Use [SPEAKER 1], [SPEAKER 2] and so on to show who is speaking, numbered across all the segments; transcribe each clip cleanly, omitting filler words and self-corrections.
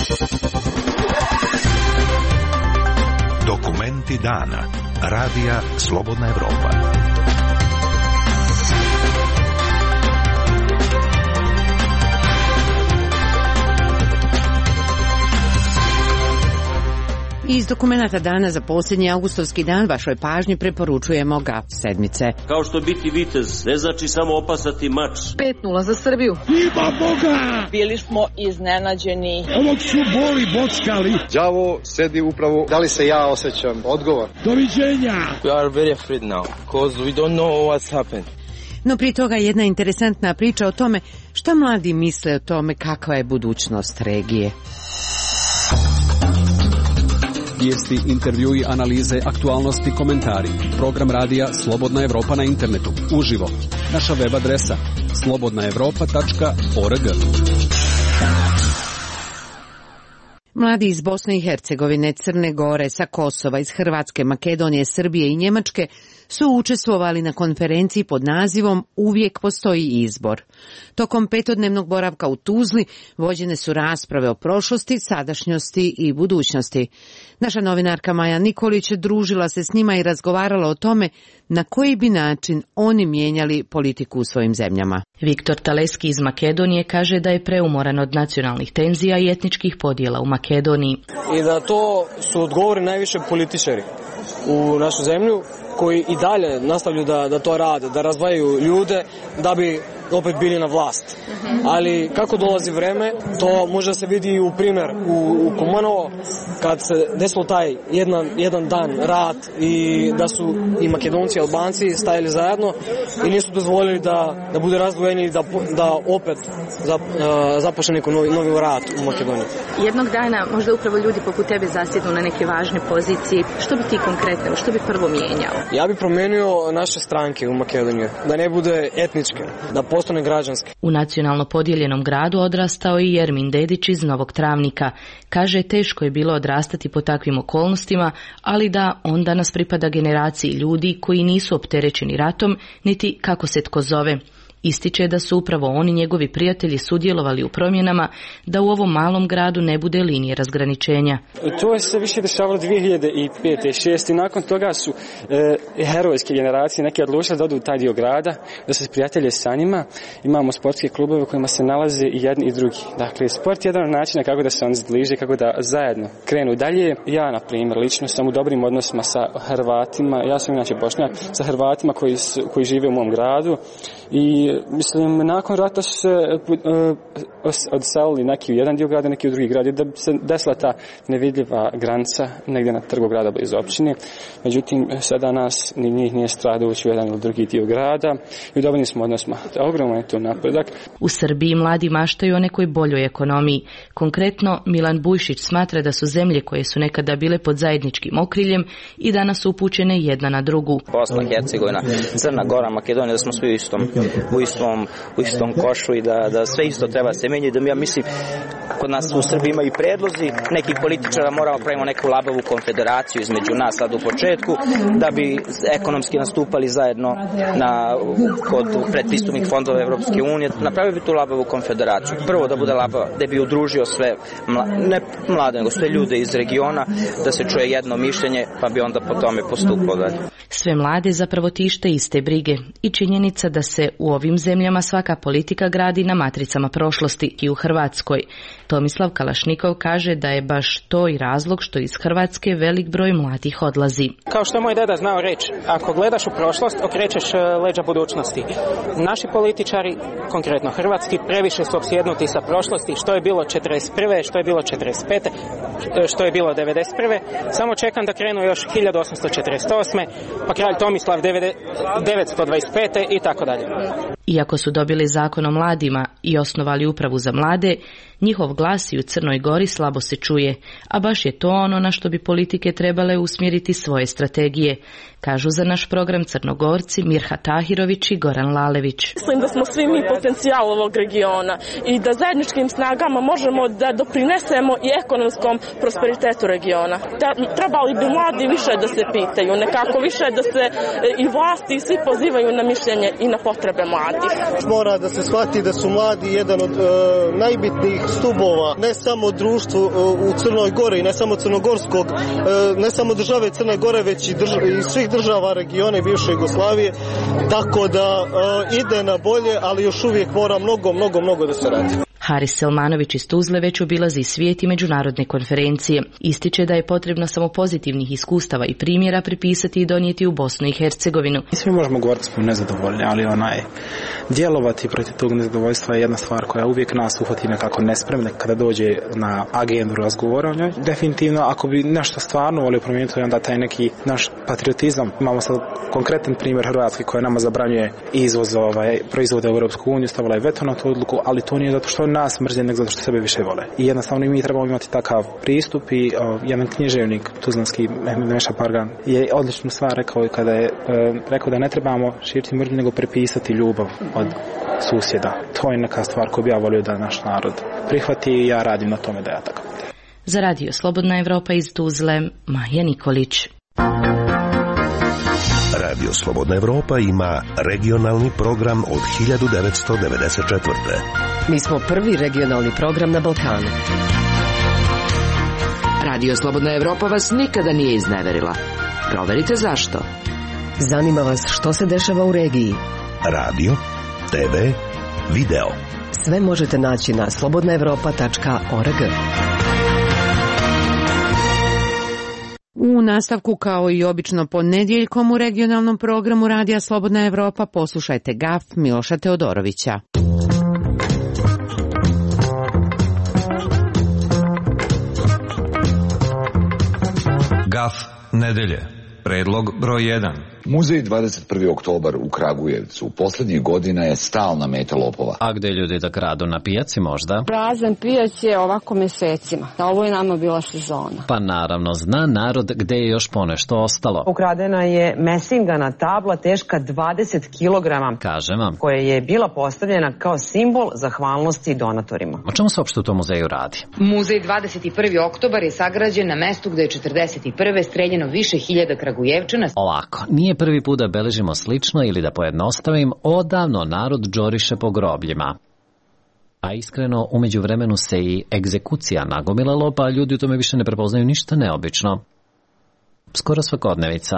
[SPEAKER 1] Dokumenti dana. Radija Slobodna Evropa.
[SPEAKER 2] Iz dokumenata dana za posljednji avgustovski dan vašoj pažnji preporučujemo GAF sedmice.
[SPEAKER 3] Kao što biti vitez ne znači samo opasati mač.
[SPEAKER 4] 5:0 za Srbiju.
[SPEAKER 5] Ima Boga!
[SPEAKER 6] Bili smo iznenađeni.
[SPEAKER 5] Ovog su boli bockali.
[SPEAKER 7] Đavo sedi upravo. Da li se ja osjećam? Odgovor.
[SPEAKER 5] Doviđenja!
[SPEAKER 8] We are very afraid now, because we don't know what's happened.
[SPEAKER 2] No prije toga jedna interesantna priča o tome šta mladi misle o tome kakva je budućnost regije.
[SPEAKER 9] Vijesti, intervjui, analize, aktualnosti, komentari. Program radija Slobodna Evropa na internetu. Uživo. Naša web adresa slobodnaevropa.org.
[SPEAKER 2] Mladi iz Bosne i Hercegovine, Crne Gore, sa Kosova, iz Hrvatske, Makedonije, Srbije i Njemačke su učestvovali na konferenciji pod nazivom Uvijek postoji izbor. Tokom 5-dnevnog boravka u Tuzli vođene su rasprave o prošlosti, sadašnjosti i budućnosti. Naša novinarka Maja Nikolić družila se s njima i razgovarala o tome na koji bi način oni mijenjali politiku u svojim zemljama.
[SPEAKER 10] Viktor Taleski iz Makedonije kaže da je preumoran od nacionalnih tenzija i etničkih podjela u Makedoniji.
[SPEAKER 11] I da to su odgovori najviše političari u našu zemlju koji i dalje nastavljaju da to rade, da razdvajaju ljude da bi opet bili na vlast. Ali kako dolazi vreme, to može se vidi u primjer u Kumanovo, kad se desilo taj jedan dan rat i da su i Makedonci i Albanci stajali zajedno i nisu dozvolili da bude razdvojeni i da opet započne neko novi rat u Makedoniji.
[SPEAKER 10] Jednog dana možda upravo ljudi poput tebe zasjednu na neke važne pozicije. Što bi ti konkretno, što bi prvo mijenjao?
[SPEAKER 11] Ja bih promijenio naše stranke u Makedoniji, da ne bude etničke, da postane građanske.
[SPEAKER 10] U nacionalno podijeljenom gradu odrastao i Jermin Dedić iz Novog Travnika. Kaže, teško je bilo odrastati po takvim okolnostima, ali da on danas pripada generaciji ljudi koji nisu opterećeni ratom, niti kako se tko zove. Ističe da su upravo oni njegovi prijatelji sudjelovali u promjenama da u ovom malom gradu ne bude linije razgraničenja.
[SPEAKER 12] To je se više dešavalo 2005. i 2006. i nakon toga su herojske generacije neke odlučile da odu u taj dio grada, da se prijatelje sa njima. Imamo sportske klubove u kojima se nalaze i jedni i drugi. Dakle, sport je jedan od načina kako da se oni zbliže, kako da zajedno krenu dalje. Ja, na primjer, lično sam u dobrim odnosima sa Hrvatima, ja sam inače Bošnjak, sa Hrvatima koji žive u mom gradu i mislim, nakon rata su se odselili neki u jedan dio grada, neki u drugi grad, da bi se desila ta nevidljiva granica negdje na trgu grada blizu općine. Međutim, sada nas ni njih nije strah da ući u jedan ili drugi dio grada i u dobrim smo odnosima. Ogroman je to napredak.
[SPEAKER 10] U Srbiji mladi maštaju o nekoj boljoj ekonomiji. Konkretno, Milan Bujšić smatra da su zemlje koje su nekada bile pod zajedničkim okriljem i danas su upućene jedna na drugu.
[SPEAKER 13] Bosna, Hercegovina, Crna Gora, Makedonija, da smo svi u istom košu i da sve isto treba se menjati. Da ja mislim, kod nas u Srbiji imaju predlozi nekih političara, moramo pravimo neku labavu konfederaciju između nas sad u početku, da bi ekonomski nastupali zajedno kod predpristupnih fondova Evropske unije. Napravio bi tu labavu konfederaciju. Prvo da bude labava, da bi udružio sve, ne mlade, nego sve ljude iz regiona, da se čuje jedno mišljenje, pa bi onda po tome postupao dalje.
[SPEAKER 10] Sve mlade zapravo tište iste brige i činjenica da se u ovim zemljama svaka politika gradi na matricama prošlosti i u Hrvatskoj. Tomislav Kalašnikov kaže da je baš to i razlog što iz Hrvatske velik broj mladih odlazi.
[SPEAKER 14] Kao što moj deda znao reći, ako gledaš u prošlost, okrećeš leđa budućnosti. Naši političari, konkretno hrvatski, previše su opsjednuti sa prošlosti, što je bilo 41. što je bilo 45. što je bilo 91. Samo čekam da krenu još 1848. pa kralj Tomislav 925. i tako dalje.
[SPEAKER 10] Iako su dobili zakon o mladima i osnovali upravu za mlade, njihov glas i u Crnoj Gori slabo se čuje, a baš je to ono na što bi politike trebale usmjeriti svoje strategije, kažu za naš program Crnogorci Mirha Tahirović i Goran Lalević.
[SPEAKER 15] Mislim da smo svi mi potencijal ovog regiona i da zajedničkim snagama možemo da doprinesemo i ekonomskom prosperitetu regiona. Trebali bi mladi više da se pitaju, nekako više da se i vlasti i svi pozivaju na mišljenje i na potrebe mladih. mladih.
[SPEAKER 4] Mora da se shvati da su mladi jedan od najbitnijih stubova, ne samo društvu u Crnoj Gori, ne samo crnogorskog, ne samo države Crne Gore, već i svih država regiona i bivše Jugoslavije, tako da ide na bolje, ali još uvijek mora mnogo da se radi.
[SPEAKER 10] Haris Selmanović iz Tuzle već obilazi svijet i međunarodne konferencije. Ističe da je potrebno samo pozitivnih iskustava i primjera pripisati i donijeti u Bosnu i Hercegovinu.
[SPEAKER 16] Svi možemo govoriti da smo nezadovoljni, ali djelovati protiv tog nezadovoljstva je jedna stvar koja uvijek nas uhvati nekako nespremne kada dođe na agendu razgovora o njoj. Definitivno, ako bi nešto stvarno volio promijeniti, onda taj neki naš patriotizam. Imamo sad konkretan primjer Hrvatske koja nama zabranjuje izvoz proizvoda u Europsku uniju, stavila je veto na tu odluku, ali to nije zato što nas mrze, nego zato što sebe više vole. I jednostavno mi trebamo imati takav pristup i jedan književnik tuzlanski, Mehmed Meša Pargan, je odličnu stvar rekao kada je rekao da ne trebamo širiti mržnju, nego prepisati ljubav od susjeda. To je neka stvar koju bi ja volio da naš narod prihvati i ja radim na tome da ja tako.
[SPEAKER 10] Za Radio Slobodna Evropa iz Tuzle, Maja Nikolić.
[SPEAKER 1] Radio Slobodna Evropa ima regionalni program od 1994.
[SPEAKER 17] Mi smo prvi regionalni program na Balkanu.
[SPEAKER 18] Radio Slobodna Evropa vas nikada nije izneverila. Proverite zašto.
[SPEAKER 17] Zanima vas što se dešava u regiji.
[SPEAKER 1] Radio, TV, video.
[SPEAKER 17] Sve možete naći na slobodnaevropa.org.
[SPEAKER 2] U nastavku, kao i obično ponedjeljkom u regionalnom programu Radija Slobodna Evropa, poslušajte GAF Miloša Teodorovića.
[SPEAKER 19] GAF nedelje. Predlog broj 1.
[SPEAKER 20] Muzej 21. oktobar u Kragujevcu poslednjih godina je stalna meta lopova.
[SPEAKER 21] A gde ljudi da kradu, na pijaci možda?
[SPEAKER 22] Prazan pijac je ovako mesecima. Ovo je nama bila sezona.
[SPEAKER 21] Pa naravno, zna narod gde je još ponešto ostalo.
[SPEAKER 23] Ukradena je mesingana tabla teška 20 kg.
[SPEAKER 21] Kažem vam.
[SPEAKER 23] Koja je bila postavljena kao simbol zahvalnosti donatorima.
[SPEAKER 21] O čemu se uopšte u tom muzeju radi?
[SPEAKER 24] Muzej 21. oktobar je sagrađen na mestu gde je 41. streljeno više hiljada Kragujevčana.
[SPEAKER 21] Ovako, nije prvi put da beležimo slično ili da pojednostavim, odavno narod džoriše po grobljima. A iskreno, umeđu vremenu se i egzekucija nagomilalo, pa ljudi u tome više ne prepoznaju ništa neobično. Skoro svakodnevica.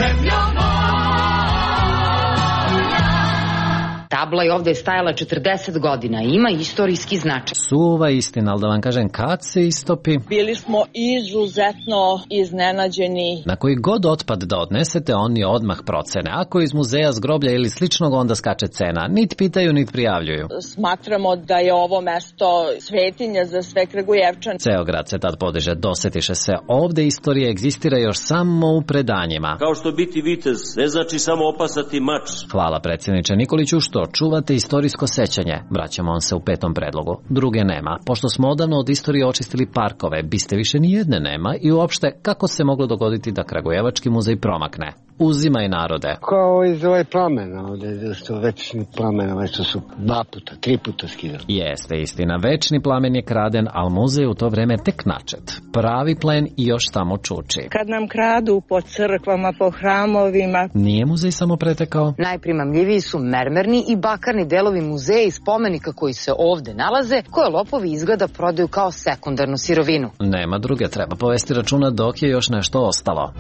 [SPEAKER 24] Tabla je ovde stajala 40 godina i ima istorijski značaj.
[SPEAKER 21] Suva istina, ali da vam kažem, kad se istopi?
[SPEAKER 6] Bili smo izuzetno iznenađeni.
[SPEAKER 21] Na koji god otpad da odnesete, oni odmah procene. Ako iz muzeja, zgroblja ili sličnog, onda skače cena. Nit pitaju, nit prijavljuju.
[SPEAKER 6] Smatramo da je ovo mesto svetinja za sve Kragujevčane.
[SPEAKER 21] Ceo grad se tad podiže, dosetiše se. Ovde istorija egzistira još samo u predanjima.
[SPEAKER 3] Kao što biti vitez ne znači samo opasati mač.
[SPEAKER 21] Hvala predsjedniče Nikoliću što čuvate istorijsko sećanje. Vraćamo on se u 5. predlogu. Druge nema. Pošto smo odavno od istorije očistili parkove, biste više ni jedne nema i uopšte kako se moglo dogoditi da Kragujevački muzej promakne. Uzimaj narode.
[SPEAKER 25] Kao iz ovaj plamena, ovdje su večni plamena, već su 2 puta, 3 puta skidali.
[SPEAKER 21] Jeste istina, večni plamen je kraden, ali muzej u to vreme tek načet. Pravi plen i još tamo čuči.
[SPEAKER 26] Kad nam kradu po crkvama, po hramovima.
[SPEAKER 21] Nije muzej samo pretekao?
[SPEAKER 24] Najprimamljiviji su mermerni i bakarni delovi muzeja i spomenika koji se ovde nalaze, koje lopovi izgleda prodaju kao sekundarnu sirovinu.
[SPEAKER 21] Nema druge, treba povesti računa dok je još nešto ostalo.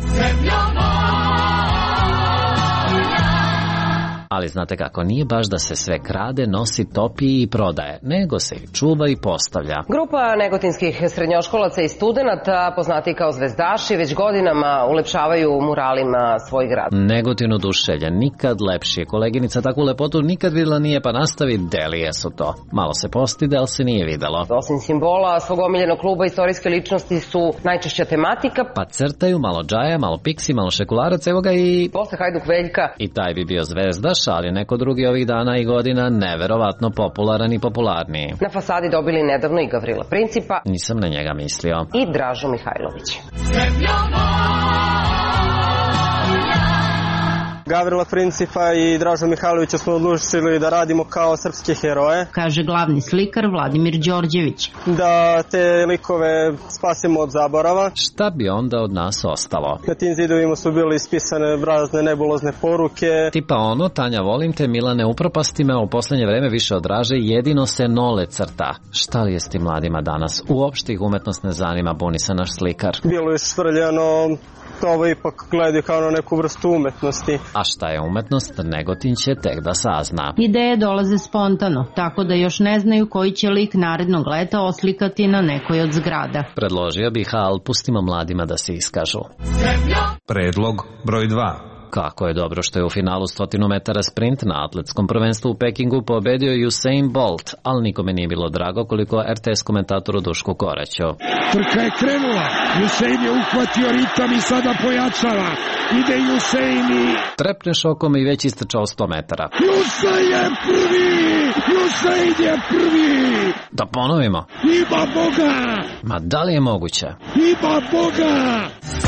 [SPEAKER 21] Ali znate kako, nije baš da se sve krade, nosi, topi i prodaje, nego se i čuva i postavlja.
[SPEAKER 23] Grupa negotinskih srednjoškolaca i studenata, poznati kao zvezdaši, već godinama ulepšavaju muralima svoj grad.
[SPEAKER 21] Negotin oduševljen, nikad lepši. Koleginica takvu lepotu nikad videla nije, pa nastavi, delije su to. Malo se postide, ali se nije videlo.
[SPEAKER 23] Osim simbola svog omiljenog kluba, istorijske ličnosti su najčešća tematika.
[SPEAKER 21] Pa crtaju, malo džaja, malo piksi, malo šekularac, evo ga i...
[SPEAKER 23] Posle Hajduk Veljka.
[SPEAKER 21] I taj bi bio zvezdaš, ali neko drugi ovih dana i godina neverovatno popularan i popularniji.
[SPEAKER 23] Na fasadi dobili nedavno i Gavrila Principa.
[SPEAKER 21] Nisam na njega mislio.
[SPEAKER 23] I Dražu Mihajlović.
[SPEAKER 5] Gavrila Principa i Draža Mihajlovića smo odlučili da radimo kao srpske heroje.
[SPEAKER 7] Kaže glavni slikar Vladimir Đorđević.
[SPEAKER 5] Da te likove spasimo od zaborava.
[SPEAKER 21] Šta bi onda od nas ostalo?
[SPEAKER 5] Na tim zidovima su bili ispisane razne nebulozne poruke.
[SPEAKER 21] Tipa ono, Tanja volim te, Milane upropasti me, u poslednje vreme više odraže, jedino se nole crta. Šta li je s tim mladima danas? Uopšte ih umetnost ne zanima, buni se naš slikar.
[SPEAKER 5] Bilo je švrljano, ovo ipak gledaju kao na neku vrstu umetnosti.
[SPEAKER 21] A šta je umetnost, Negotin će tek da sazna.
[SPEAKER 7] Ideje dolaze spontano, tako da još ne znaju koji će lik narednog leta oslikati na nekoj od zgrada.
[SPEAKER 21] Predložio bih, ali pustimo mladima da se iskažu.
[SPEAKER 19] Predlog broj 2.
[SPEAKER 21] Kako je dobro što je u finalu 100 metara sprint na atletskom prvenstvu u Pekingu pobedio Usain Bolt, ali nikome nije bilo drago koliko RTS komentatoru Dušku Koraću.
[SPEAKER 8] Trka je krenula, Usain je uhvatio ritam i sada pojačava. Ide Usain i...
[SPEAKER 21] Trepneš okom i već istrčao 100 metara.
[SPEAKER 8] Usain je prvi! Usain je prvi!
[SPEAKER 21] Da ponovimo.
[SPEAKER 8] Ima Boga!
[SPEAKER 21] Ma da li je moguće?
[SPEAKER 8] Ima Boga!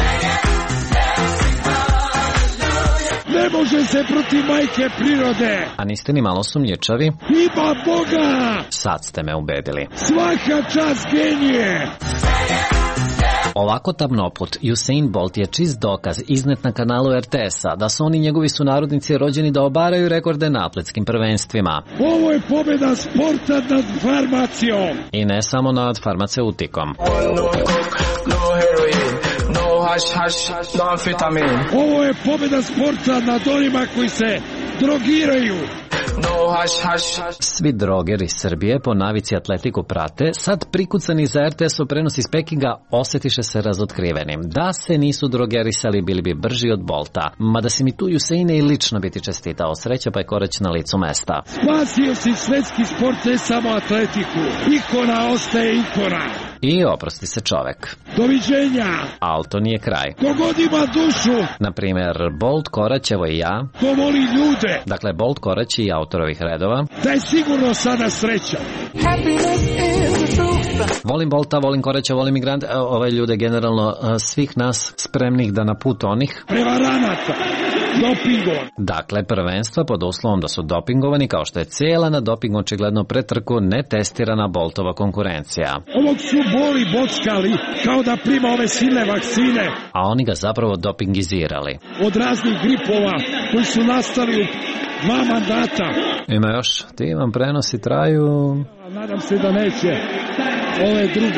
[SPEAKER 8] Ne može se protiv majke prirode.
[SPEAKER 21] A niste ni malo sumnjičavi?
[SPEAKER 8] Ima Boga!
[SPEAKER 21] Sad ste me ubedili.
[SPEAKER 8] Svaka čast genije!
[SPEAKER 21] Ovako tamnoput, Usain Bolt je čist dokaz iznet na kanalu RTS-a da su oni njegovi sunarodnici rođeni da obaraju rekorde na atletskim prvenstvima.
[SPEAKER 8] Ovo je pobjeda sporta nad farmacijom.
[SPEAKER 21] I ne samo nad farmaceutikom.
[SPEAKER 8] Ovo je pobjeda sporta nad onima koji se drogiraju.
[SPEAKER 21] Svi drogeri Srbije po navici atletiku prate, sad prikucani za RTS-o prenos iz Pekinga osjetiše se razotkrivenim. Da se nisu drogerisali, bili bi brži od Bolta. Mada si mi tu Usaine i lično biti čestitao. Sreća pa je Korać na licu mesta.
[SPEAKER 8] Spasio si svetski sport, ne samo atletiku. Ikona ostaje ikona.
[SPEAKER 21] I oprosti se čovek.
[SPEAKER 8] Doviđenja.
[SPEAKER 21] Ali to nije kraj.
[SPEAKER 8] Kogod ima dušu.
[SPEAKER 21] Naprimer, Bolt, Korać, evo i ja.
[SPEAKER 8] To voli ljude.
[SPEAKER 21] Dakle, Bolt, Korać i autorovih redova.
[SPEAKER 8] Da je sigurno sada sreća.
[SPEAKER 21] Volim Bolta, volim Koraća, volim migrante, ove ljude generalno svih nas spremnih da na put onih.
[SPEAKER 8] Prevaranata. Dopingovan.
[SPEAKER 21] Dakle, prvenstva pod uslovom da su dopingovani, kao što je cijela na doping očigledno pretrku netestirana Boltova konkurencija.
[SPEAKER 8] Ovog su boli bockali kao da prima ove silne vakcine.
[SPEAKER 21] A oni ga zapravo dopingizirali.
[SPEAKER 8] Od raznih gripova koji su nastali u 2 mandata.
[SPEAKER 21] Ima još, ti vam prenosi traju...
[SPEAKER 8] Nadam se da neće ove druge.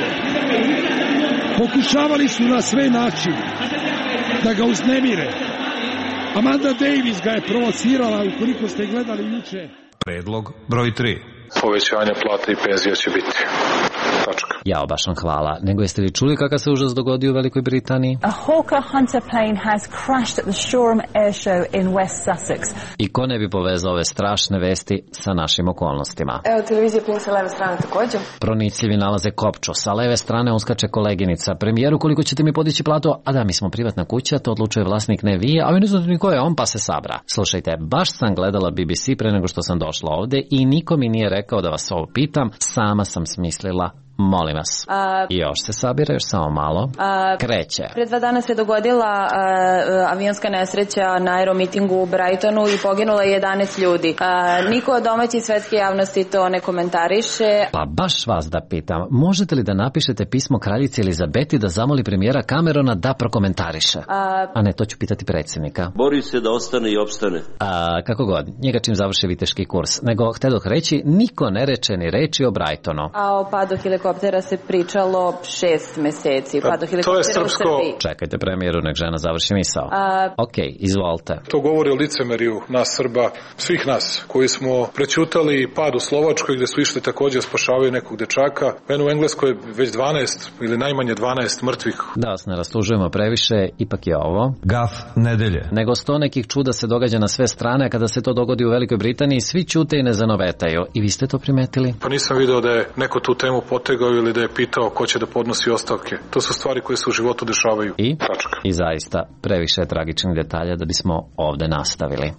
[SPEAKER 8] Pokušavali su na sve načine da ga uznemire. Amanda Davis ga je provocirala, ukoliko ste gledali juče.
[SPEAKER 19] Predlog broj 3.
[SPEAKER 9] Povećanje plata i penzija će biti. Tačka.
[SPEAKER 21] Jao, baš vam hvala. Nego jeste li čuli kakav se užas dogodio u Velikoj Britaniji?
[SPEAKER 11] A Hawker Hunter plane has crashed at the Shoreham Air Show in West Sussex.
[SPEAKER 21] I ko ne bi povezao ove strašne vesti sa našim okolnostima?
[SPEAKER 11] Evo, televizija Pink sa leve strane također.
[SPEAKER 21] Pronicljivi nalaze kopču. Sa leve strane uskače koleginica. Premijeru, koliko ćete mi podići platu? A da, mi smo privatna kuća, to odlučuje vlasnik, ne vi, a vi ne znate ni ko je on, pa se sabra. Slušajte, baš sam gledala BBC pre nego što sam došla ovde i niko mi nije rekao da vas ovo pitam, sama sam smislila. Molim vas. Još se sabira, još samo malo. Kreće.
[SPEAKER 11] Pre 2 dana se dogodila avionska nesreća na aeromitingu u Brightonu i poginulo je 11 ljudi. Niko od domaće svetske javnosti to ne komentariše.
[SPEAKER 21] Pa baš vas da pitam, možete li da napišete pismo kraljici Elizabeti da zamoli premijera Camerona da prokomentariše? A ne, to ću pitati predsjednika.
[SPEAKER 3] Bori se da ostane i opstane.
[SPEAKER 21] Kako god, njega čim završi viteški kurs. Nego, htedoh reći, niko ne reče ni reči o Brightonu.
[SPEAKER 11] A o padu helikoptera se pričalo 6 meseci. Pa
[SPEAKER 9] to je srpsko.
[SPEAKER 21] Čekajte premijeru, nek žena završi misao. Ok, izvolite.
[SPEAKER 9] To govori o licemeriju nas Srba, svih nas, koji smo prećutali pad u Slovačkoj gde su išli također spašavaju nekog dečaka. Meni u Engleskoj već 12 ili najmanje 12 mrtvih.
[SPEAKER 21] Da vas ne rastužujemo previše, ipak je ovo
[SPEAKER 19] Gaf nedelje.
[SPEAKER 21] Nego 100 nekih čuda se događa na sve strane, kada se to dogodi u Velikoj Britaniji, svi ćute i ne zanovetaju. I vi ste to primetili?
[SPEAKER 9] Pa nisam video da je neko tu temu potegao ili da je pitao ko će da podnosi ostavke. To su stvari koje se u životu dešavaju.
[SPEAKER 21] I zaista, previše je tragičnih detalja da bismo ovde nastavili.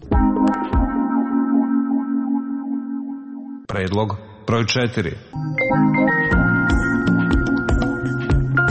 [SPEAKER 19] Predlog broj 4.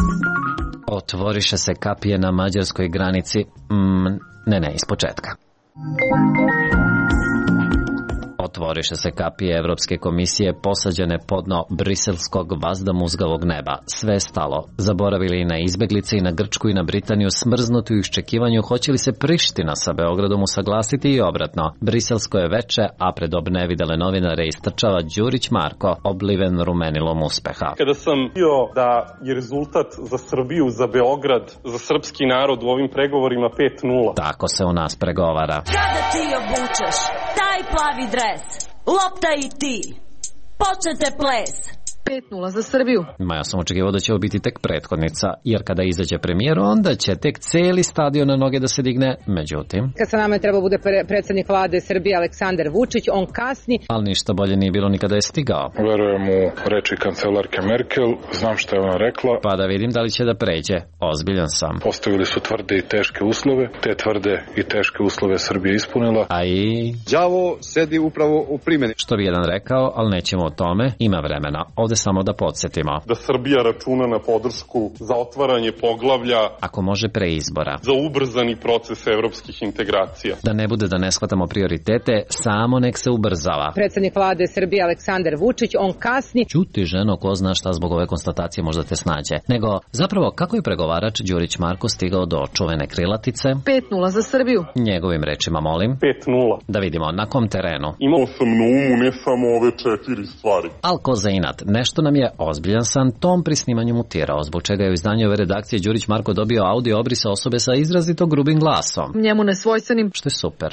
[SPEAKER 21] Otvoriše se kapije na mađarskoj granici. Ne, iz početka. Otvoriše se kapije Evropske komisije posađene pod dno briselskog vazdamuzgavog neba. Sve je stalo. Zaboravili i na izbeglice i na Grčku i na Britaniju, smrznuti u iščekivanju hoće li se Priština sa Beogradom usaglasiti i obratno. Briselsko je veče, a pred nevidele novinare istrčava Đurić Marko, obliven rumenilom uspeha.
[SPEAKER 4] Kada sam bio da je rezultat za Srbiju, za Beograd, za srpski narod u ovim pregovorima 5:0.
[SPEAKER 21] Tako se u nas pregovara.
[SPEAKER 12] Kada ti obučeš taj plavi dres, lopta i ti, počnete ples.
[SPEAKER 13] 5:0 za Srbiju.
[SPEAKER 21] Ja sam očekivao da će ovo biti tek prethodnica, jer kada izađe premijer, onda će tek celi stadion na noge da se digne, međutim...
[SPEAKER 24] Kad sa nama je trebao bude predsjednik vlade Srbije Aleksandar Vučić, on kasni.
[SPEAKER 21] Ali ništa bolje nije bilo nikada je stigao.
[SPEAKER 9] Verujem u reči kancelarke Merkel, znam što je ona rekla.
[SPEAKER 21] Pa da vidim da li će da pređe. Ozbiljan sam.
[SPEAKER 9] Postavili su tvrde i teške uslove, te tvrde i teške uslove Srbije ispunila.
[SPEAKER 21] A i...
[SPEAKER 14] đavo sedi upravo u primjeni.
[SPEAKER 21] Što bi jedan rekao, ali nećemo o tome, ima vremena. Ovde samo da podsjetimo.
[SPEAKER 4] Da Srbija računa na podršku za otvaranje poglavlja,
[SPEAKER 21] ako može pre izbora,
[SPEAKER 4] za ubrzani proces evropskih integracija.
[SPEAKER 21] Da ne bude da ne shvatamo prioritete, samo nek se ubrzava.
[SPEAKER 24] Predsjednik vlade Srbije Aleksandar Vučić, on kasni.
[SPEAKER 21] Ćuti ženo, ko zna šta zbog ove konstatacije možda te snađe. Nego, zapravo, kako je pregovarač Đurić Marko stigao do čuvene krilatice?
[SPEAKER 13] 5:0 za Srbiju.
[SPEAKER 21] Njegovim rečima, molim.
[SPEAKER 4] 5:0.
[SPEAKER 21] Da vidimo, na kom terenu?
[SPEAKER 4] Imao sam na umu ne samo ove 4 stvari.
[SPEAKER 21] Al ko za inat, nešto nam je ozbiljan san tom pri snimanju mutirao, zbog čega je u izdanju ove redakcije Đurić Marko dobio audio obrisa osobe sa izrazito grubim glasom.
[SPEAKER 13] Njemu nesvojstvenim.
[SPEAKER 21] Što je super.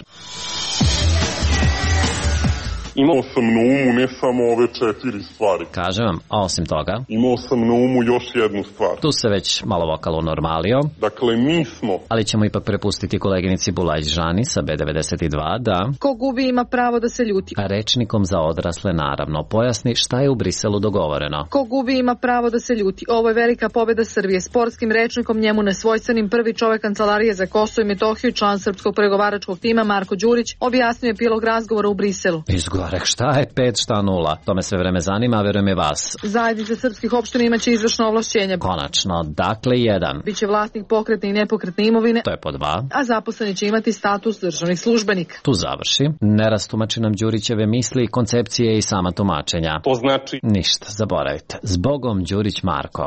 [SPEAKER 4] Imao sam na umu ne samo ove 4 stvari.
[SPEAKER 21] Kažem vam, a osim toga...
[SPEAKER 4] Imao sam na umu još jednu stvar.
[SPEAKER 21] Tu se već malo vokal unormalio.
[SPEAKER 4] Dakle, mi smo...
[SPEAKER 21] Ali ćemo ipak prepustiti koleginici Bulajić Žani sa B92 da...
[SPEAKER 13] Ko gubi ima pravo da se ljuti.
[SPEAKER 21] A rečnikom za odrasle naravno pojasni šta je u Briselu dogovoreno.
[SPEAKER 13] Ko gubi ima pravo da se ljuti. Ovo je velika pobjeda Srbije. Sportskim rečnikom njemu nesvojstvenim prvi čovjek Kancelarije za Kosovo i Metohiju, član srpskog pregovaračkog tima Marko Đurić, objasnio je epilog razgovora u Briselu.
[SPEAKER 21] Šta je 5, šta 0? To me sve vreme zanima, a verujem i vas.
[SPEAKER 13] Zajednica srpskih opština imaće izvršno ovlašćenje.
[SPEAKER 21] Konačno, dakle 1.
[SPEAKER 13] Biće vlasnik pokretne i nepokretne imovine.
[SPEAKER 21] To je po 2.
[SPEAKER 13] A zaposleni će imati status državnih službenika.
[SPEAKER 21] Tu završi. Ne rastumači nam Đurićeve misli, koncepcije i sama tumačenja.
[SPEAKER 4] To znači...
[SPEAKER 21] Ništa, zaboravite. Zbogom Đurić Marko.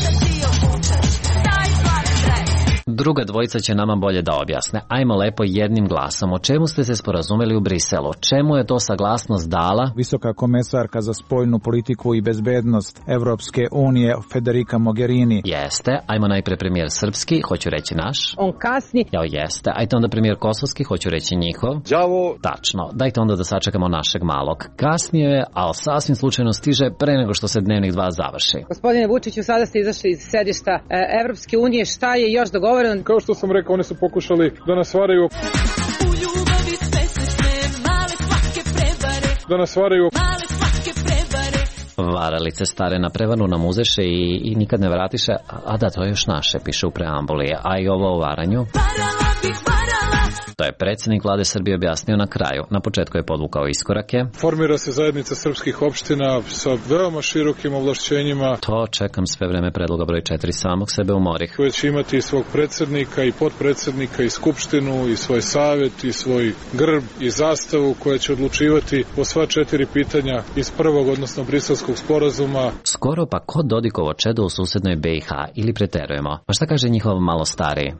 [SPEAKER 21] Druga dvojica će nama bolje da objasne. Ajmo lepo jednim glasom. O čemu ste se sporazumeli u Briselu? Čemu je to saglasnost dala?
[SPEAKER 15] Visoka komesarka za spoljnu politiku i bezbednost Evropske unije Federica Mogherini.
[SPEAKER 21] Jeste. Ajmo najpre premijer srpski, hoću reći naš.
[SPEAKER 24] On kasni.
[SPEAKER 21] Jao, jeste. Ajte onda premijer kosovski, hoću reći njihov.
[SPEAKER 14] đavo.
[SPEAKER 21] Tačno. Dajte onda da sačekamo našeg malog. Kasnije je, ali sasvim slučajno stiže pre nego što se dnevnik 2 završi.
[SPEAKER 24] Gospodine Vučiću, sada ste izašli iz sedišta Evropske unije. Šta je još dogovoreno?
[SPEAKER 9] Kao što sam rekao, oni su pokušali da nas varaju.
[SPEAKER 12] U ljubavi sve se sme, male slatke prevare.
[SPEAKER 9] Da nas varaju.
[SPEAKER 12] Male slatke prevare.
[SPEAKER 21] Varalice stare na prevaru nam uzeše i nikad ne vratiše. A da, to je još naše, piše u preambuli. A i ovo o varanju?
[SPEAKER 12] Varala bih, varala.
[SPEAKER 21] To je predsjednik vlade Srbije objasnio na kraju. Na početku je podvukao iskorake.
[SPEAKER 9] Formira se zajednica srpskih opština sa veoma širokim ovlašćenjima.
[SPEAKER 21] To čekam sve vreme predloga broj 4, samog sebe umorih.
[SPEAKER 9] Koje će imati i svog predsjednika i potpredsjednika i skupštinu i svoj savjet i svoj grb i zastavu koja će odlučivati o sva 4 pitanja iz prvog, odnosno briselskog sporazuma.
[SPEAKER 21] Skoro pa kod Dodikovo čedo u susednoj BiH ili preterujemo. Pa šta kaže njihov malo stariji?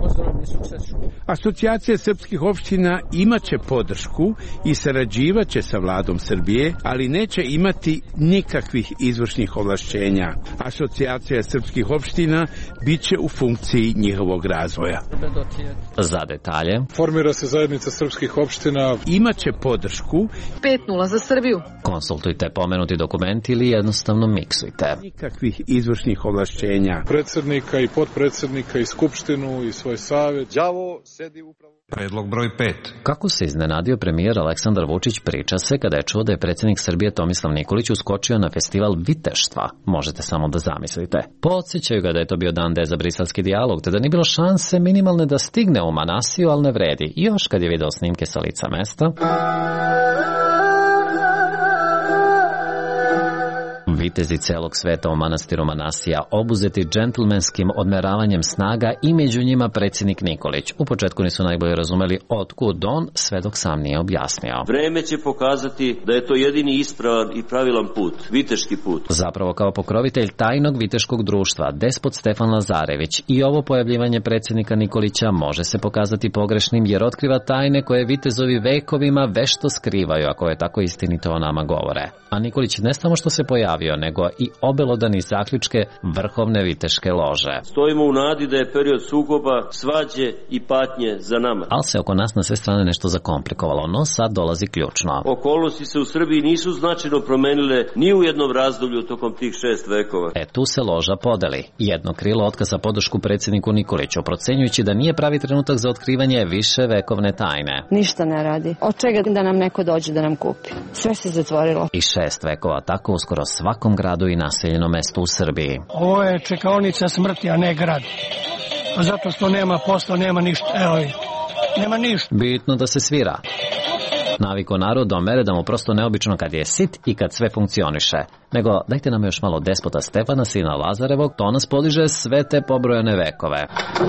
[SPEAKER 16] Asocijacija srpskih opština imaće podršku i sarađivaće sa vladom Srbije, ali neće imati nikakvih izvršnih ovlašćenja. Asocijacija srpskih opština biće u funkciji njihovog razvoja.
[SPEAKER 21] Za detalje.
[SPEAKER 9] Formira se zajednica srpskih opština.
[SPEAKER 16] Imaće podršku.
[SPEAKER 13] 5:0 za Srbiju.
[SPEAKER 21] Konsultujte pomenuti dokument ili jednostavno miksujte.
[SPEAKER 16] Nikakvih izvršnih ovlašćenja.
[SPEAKER 9] Predsjednika i potpredsjednika i skupštinu i svoj savjet.
[SPEAKER 14] đavo sedi upravo...
[SPEAKER 19] Predlog broj 5.
[SPEAKER 21] Kako se iznenadio premijer Aleksandar Vučić priča se kada je čuo da je predsjednik Srbije Tomislav Nikolić uskočio na festival viteštva. Možete samo da zamislite. Podsjećaju ga da je to bio dan D za briselski dijalog, te da nije bilo šanse minimalne da stigne u Manasiju, ali ne vredi. Još kad je video snimke sa lica mesta... vitezi celog sveta u manastiru Manasija obuzeti džentlmenskim odmeravanjem snaga i među njima predsjednik Nikolić. U početku nisu najbolje razumeli otkud on, sve dok sam nije objasnio.
[SPEAKER 3] Vreme će pokazati da je to jedini ispravan i pravilan put, viteški put.
[SPEAKER 21] Zapravo kao pokrovitelj tajnog viteškog društva, despot Stefan Lazarević, i ovo pojavljivanje predsjednika Nikolića može se pokazati pogrešnim jer otkriva tajne koje vitezovi vekovima vešto skrivaju, ako je tako istinito o nama govore. A Nikolić ne samo što se pojavio, nego i obelodani zaključke vrhovne viteške lože.
[SPEAKER 3] Stojimo u nadi da je period sukoba, svađe i patnje za nama.
[SPEAKER 21] Ali se oko nas na sve strane nešto zakomplikovalo, no sad dolazi ključno.
[SPEAKER 3] Okolnosti se u Srbiji nisu značajno promenile ni u jednom razdoblju tokom tih 6 vekova.
[SPEAKER 21] Tu se loža podeli. Jedno krilo otkaza podršku predsjedniku Nikoliću, procenjujući da nije pravi trenutak za otkrivanje više vekovne tajne.
[SPEAKER 22] Ništa ne radi. Od čega da nam neko dođe da nam kupi? Sve se zatvorilo.
[SPEAKER 21] I 6 vekova, tako uskoro svakom gradu i naseljenom mestu u Srbiji.
[SPEAKER 1] Ovo je čekaonica smrti, a ne grad. Zato što nema posla, nema ništa. Evo, nema ništa.
[SPEAKER 21] Bitno da se svira. Naviko narod do mere da mu prosto neobično kad je sit i kad sve funkcioniše. Nego dajte nam još malo despota Stefana, sina Lazarevog, to nas podiže sve te pobrojane vekove.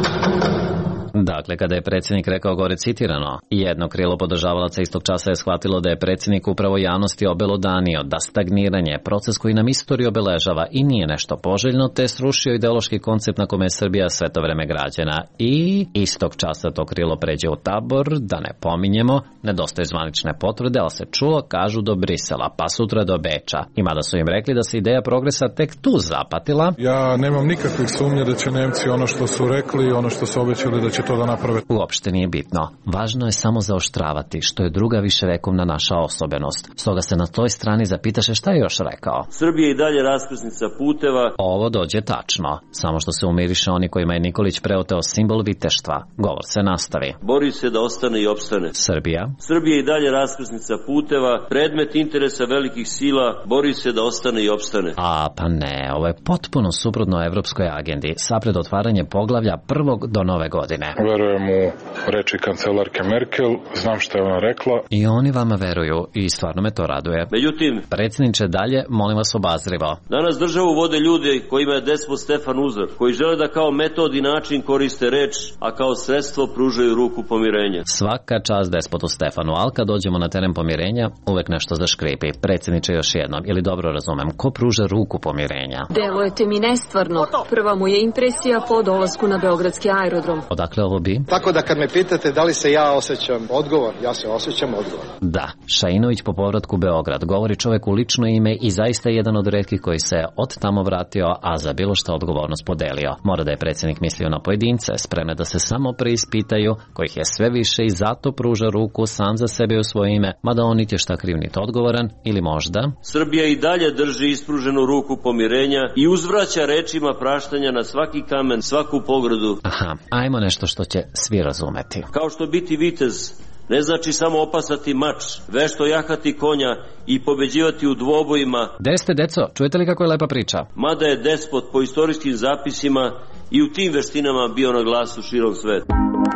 [SPEAKER 21] Dakle, kada je predsjednik rekao gore citirano, jedno krilo podržavalaca istog časa je shvatilo da je predsjednik upravo javnosti obelodanio, da stagniranje, proces koji nam istoriju obeležava i nije nešto poželjno, te srušio ideološki koncept na kome je Srbija sve to vreme građena. I istog časa to krilo pređe u tabor, da ne pominjemo, nedostaju zvanične potvrde, ali se čulo, kažu, do Brisela, pa sutra do Beča. I mada su im rekli da se ideja progresa tek tu zapatila.
[SPEAKER 9] Ja nemam nikakvih sumnje da će Nemci ono što su rekli, ono što su obećali da će to da naprave.
[SPEAKER 21] Uopšte nije bitno. Važno je samo zaoštravati, što je druga viševekovna naša osobenost. Stoga se na toj strani zapitaše šta je još rekao.
[SPEAKER 3] Srbija i dalje raskrsnica puteva.
[SPEAKER 21] Ovo dođe tačno. Samo što se umiriše oni kojima je Nikolić preoteo simbol viteštva. Govor se nastavi.
[SPEAKER 3] Bori se da ostane i opstane.
[SPEAKER 21] Srbija
[SPEAKER 3] i dalje raskrsnica puteva, predmet interesa velikih sila, bori se da ostane i opstane.
[SPEAKER 21] A pa ne, ovo je potpuno suprotno evropskoj agendi, sapred otvaranje poglavlja 1. do nove godine.
[SPEAKER 9] Verujem u reči kancelarke Merkel, znam što je ona rekla.
[SPEAKER 21] I oni vama veruju i stvarno me to raduje.
[SPEAKER 3] Međutim,
[SPEAKER 21] predsjedniče, dalje, molim vas obazrivo.
[SPEAKER 3] Danas državu vode ljudi kojima je despot Stefan uzor, koji žele da kao metod i način koriste reč, a kao sredstvo pružaju ruku pomirenja.
[SPEAKER 21] Svaka čast despotu Stefanu, ali kad dođemo na teren pomirenja, uvek nešto zaškripi. Predsjedniče, još jednom, ili dobro razumem, ko pruža ruku pomirenja?
[SPEAKER 2] Delujete mi nestvarno. Prva mu je impresija po dolasku na beogradski aerodrom.
[SPEAKER 21] Odakle ovo bi?
[SPEAKER 10] Tako da kad me pitate da li se ja osjećam odgovor, ja se osjećam odgovor.
[SPEAKER 21] Da, Šainović po povratku u Beograd govori čovek u lično ime i zaista je jedan od retkih koji se od tamo vratio, a za bilo šta odgovornost podelio. Mora da je predsjednik mislio na pojedince, spremne da se samo preispitaju, kojih je sve više i zato pruža ruku sam za sebe u svoje ime, mada on niti je šta kriv niti odgovoran, ili možda?
[SPEAKER 3] Srbija i dalje drži ispruženu ruku pomirenja i uzvraća rečima praštanja na svaki kamen, svaku pogradu.
[SPEAKER 21] Aha, ajmo nešto što će svi razumeti.
[SPEAKER 3] Kao što biti vitez ne znači samo opasati mač, vešto jahati konja i pobeđivati u dvobojima.
[SPEAKER 21] Gde ste, deco? Čujete li kako je lepa priča?
[SPEAKER 3] Mada je despot po istorijskim zapisima i u tim veštinama bio na glasu širom sveta.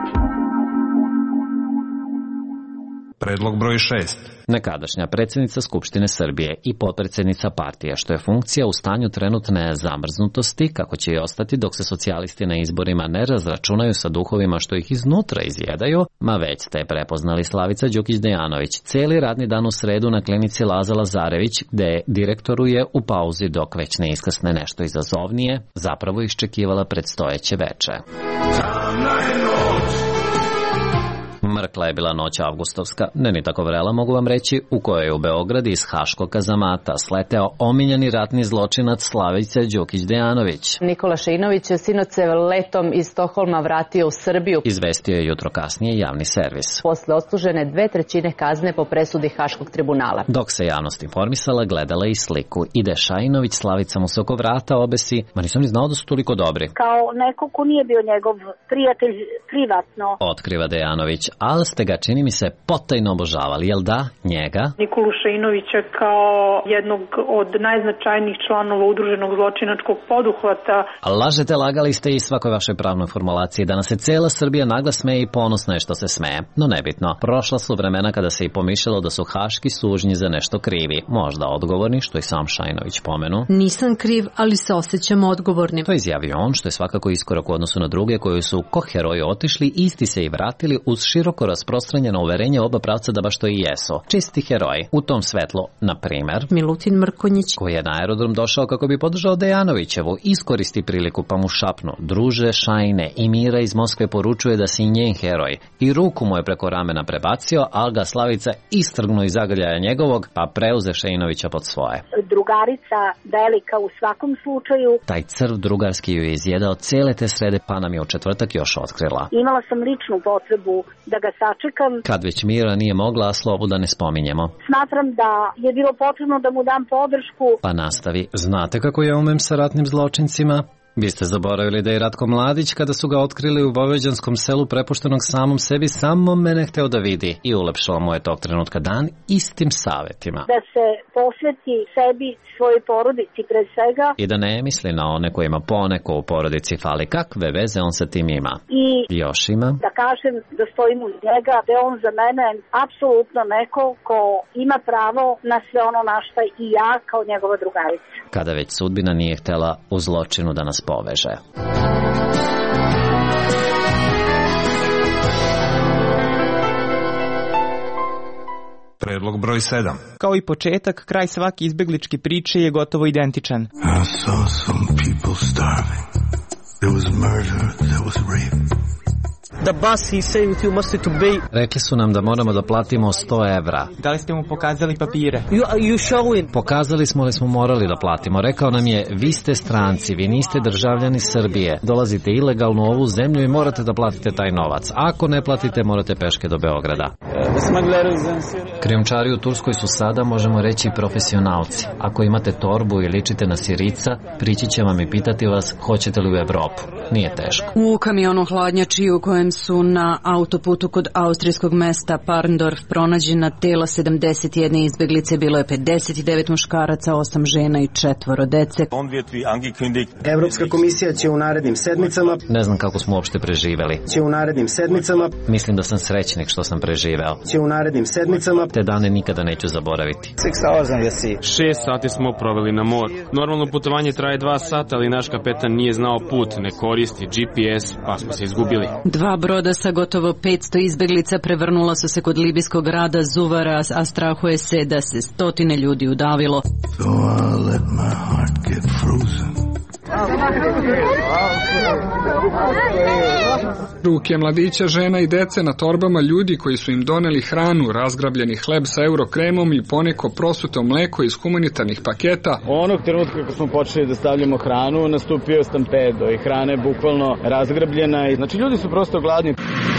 [SPEAKER 19] Predlog broj 6.
[SPEAKER 21] Nekadašnja predsjednica Skupštine Srbije i potpredsjednica partije, što je funkcija u stanju trenutne zamrznutosti, kako će i ostati dok se socijalisti na izborima ne razračunaju sa duhovima što ih iznutra izjedaju, ma već ste prepoznali Slavica Đukić-Dejanović cijeli radni dan u sredu na klinici Laza Lazarević, gde direktoruje u pauzi dok već ne iskrsne nešto izazovnije, zapravo iščekivala predstojeće veče. Mrkla je bila noć avgustovska, ne ni tako vrela mogu vam reći, u kojoj je u Beograd iz haškog kazamata sleteo omiljeni ratni zločinac Slavica Đukić-Dejanović.
[SPEAKER 24] Nikola Šainović sinoć se letom iz Stokholma vratio u Srbiju.
[SPEAKER 21] Izvestio je jutro kasnije javni servis.
[SPEAKER 24] Posle odslužene 2/3 kazne po presudi Haškog tribunala.
[SPEAKER 21] Dok se javnost informisala, gledala i sliku. Ide Šainović, Slavica mu se oko vrata obesi, ma nisam ni znao da su toliko dobri.
[SPEAKER 17] Kao neko ko nije bio njegov prijatelj privatno.
[SPEAKER 21] Otkriva Dejanović, ali ste ga, čini mi se, potajno obožavali, jel da? Njega?
[SPEAKER 6] Nikolu Šainovića kao jednog od najznačajnijih članova udruženog zločinačkog poduhvata.
[SPEAKER 21] Lažete, lagali ste i svakoj vašoj pravnoj formulaciji da nas se cela Srbija naglas smeje i ponosna je što se smeje. No nebitno, prošla su vremena kada se i pomišljalo da su haški sužnji za nešto krivi. Možda odgovorni, što i sam Šainović pomenu.
[SPEAKER 17] Nisam kriv, ali se osjećam odgovornim.
[SPEAKER 21] To izjavio on, što je svakako iskorak u odnosu na druge koji su ko heroji otišli, isti se i vratili uz široko rasprostranjeno uverenje oba pravca da baš to i jesu. Čisti heroji. U tom svetlu, na primer,
[SPEAKER 17] Milutin Mrkonjić,
[SPEAKER 21] koji je na aerodrom došao kako bi podržao Dejanovićevu, iskoristi priliku pa mu šapnu: druže Šajne, i Mira iz Moskve poručuje da si njen heroj. I ruku mu je preko ramena prebacio, ali ga Slavica istrgnu iz zagrljaja njegovog, pa preuze Šainovića pod svoje.
[SPEAKER 18] Drugarica velika u svakom slučaju.
[SPEAKER 21] Taj crv drugarski ju je izjedao cele te srede, pa nam je u četvrtak još otkrila.
[SPEAKER 18] Imala sam ličnu potrebu da ga sačekam.
[SPEAKER 21] Kad već Mira nije mogla, a Slobu da ne spominjemo.
[SPEAKER 18] Smatram da je bilo potrebno da mu dam podršku.
[SPEAKER 21] Pa nastavi: znate kako ja umem sa ratnim zločincima? Vi ste zaboravili da je Ratko Mladić, kada su ga otkrili u vojvođanskom selu prepuštenog samom sebi, samo mene hteo da vidi i ulepšao mu je tog trenutka dan istim savjetima.
[SPEAKER 18] Da se posveti sebi, svojoj porodici pre svega.
[SPEAKER 21] I da ne misli na one kojima poneko u porodici fali. Kakve veze on sa tim ima?
[SPEAKER 18] I
[SPEAKER 21] još ima?
[SPEAKER 18] Da kažem da stojim uz njega, da je on za mene apsolutno neko ko ima pravo na sve ono na šta i ja kao njegova drugarica.
[SPEAKER 21] Kada već sudbina nije htela u zločinu da nas poveže.
[SPEAKER 19] Predlog broj 7.
[SPEAKER 20] Kao i početak, kraj svake izbegličke priče je gotovo identičan.
[SPEAKER 25] I saw some people starving. There was murder, there was rape.
[SPEAKER 20] The bus, he said with you must to pay.
[SPEAKER 21] Rekli su nam da moramo da platimo 100 evra.
[SPEAKER 20] Da li ste mu pokazali papire? You showing.
[SPEAKER 21] Pokazali smo, ali smo morali da platimo. Rekao nam je: vi ste stranci, vi niste državljani Srbije. Dolazite ilegalno u ovu zemlju i morate da platite taj novac. Ako ne platite, morate peške do Beograda. Krijumčari u Turskoj su sada, možemo reći, profesionalci. Ako imate torbu i ličite na Sirica, prići će vam i pitati vas hoćete li u Evropu. Nije teško.
[SPEAKER 17] U kamionu hladnjači u kojem su na autoputu kod austrijskog mesta Parndorf pronađena tela 71 izbeglice, bilo je 59 muškaraca, 8 žena i 4 dece.
[SPEAKER 26] Evropska komisija će u narednim sedmicama...
[SPEAKER 21] Ne znam kako smo uopšte preživeli.
[SPEAKER 26] Će u narednim sedmicama...
[SPEAKER 21] Mislim da sam srećnik što sam preživeo.
[SPEAKER 26] Će u narednim sedmicama...
[SPEAKER 21] Te dane nikada neću zaboraviti.
[SPEAKER 27] 6 sati smo proveli na moru. Normalno putovanje traje 2 sata, ali naš kapetan nije znao put, ne koristi GPS, pa smo se izgubili.
[SPEAKER 17] 2 broda sa gotovo 500 izbeglica prevrnula su se kod libijskog grada Zuvara, a strahuje se da se 100 ljudi udavilo.
[SPEAKER 25] So I let my heart get frozen.
[SPEAKER 28] Ruke mladića, žena i dece na torbama, ljudi koji su im doneli hranu, razgrabljeni hleb sa eurokremom i poneko prosuto mleko iz humanitarnih paketa.
[SPEAKER 29] Onog trenutka kako smo počeli da stavljamo hranu, nastupio stampedo i hrana je bukvalno razgrabljena. Znači ljudi su prosto gladni.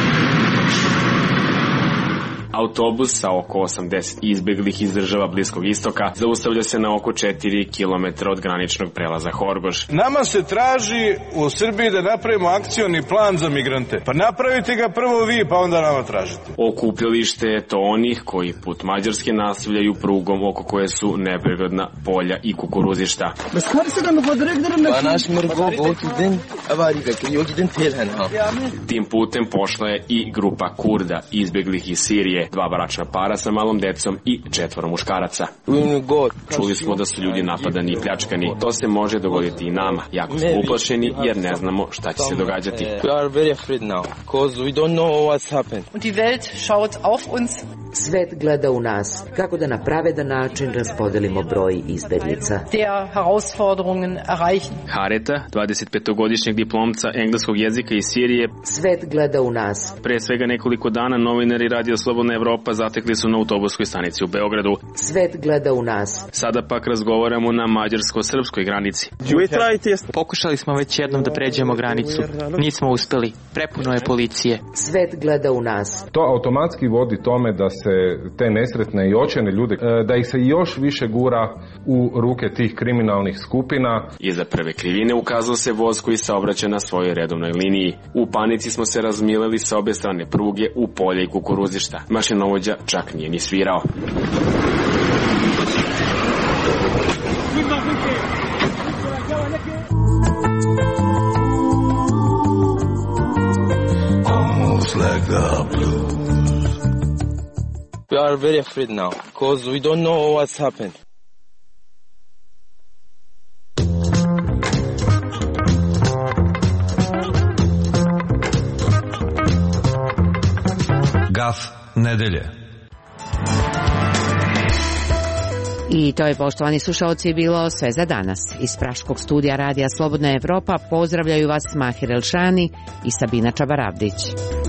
[SPEAKER 27] Autobus sa oko 80 izbeglih iz država Bliskog istoka zaustavlja se na oko 4 km od graničnog prelaza Horgoš.
[SPEAKER 30] Nama se traži u Srbiji da napravimo akcioni plan za migrante. Pa napravite ga prvo vi, pa onda nama tražite.
[SPEAKER 27] Okupljalište je to onih koji put Mađarske nastavljaju prugom oko koje su neprirodna polja i kukuruzišta. Tim putem pošla je i grupa Kurda izbeglih iz Sirije, 2 bračna para sa malom decom i 4 muškaraca. Čuli smo da su ljudi napadani i pljačkani. To se može dogoditi i nama. Jako smo uplašeni jer ne znamo šta će se događati.
[SPEAKER 31] Svet gleda u nas kako da na pravedan način raspodelimo broj izbeglica.
[SPEAKER 27] Hareta, 25-godišnjeg diplomca engleskog jezika iz Sirije.
[SPEAKER 31] Svet gleda u nas.
[SPEAKER 27] Pre svega nekoliko dana novinari Radio Slobodna Evropa zatekli su na autobuskoj stanici u Beogradu.
[SPEAKER 31] Svet gleda u nas.
[SPEAKER 27] Sada pak razgovaramo na mađarsko-srpskoj granici.
[SPEAKER 20] Pokušali smo već jednom da pređemo granicu. Nismo uspeli. Prepuno je policije.
[SPEAKER 31] Svet gleda u nas.
[SPEAKER 32] To automatski vodi tome da
[SPEAKER 4] se te nesretne i očajne ljude, da ih se još više gura u ruke tih kriminalnih skupina.
[SPEAKER 27] Iza prve krivine ukazao se voz koji saobraća na svojoj redovnoj liniji. U panici smo se razmileli sa obje strane pruge u polje i kukuruzišta. Mašinovođa čak nije ni svirao.
[SPEAKER 25] Like the blues.
[SPEAKER 5] We are very afraid now because we don't know what's happened.
[SPEAKER 19] Gaf nedelje.
[SPEAKER 7] I to je, poštovani slušalci, bilo sve za danas. Iz praškog studija Radija Slobodna Evropa pozdravljaju vas Mahir Elšani i Sabina Čabaravdić.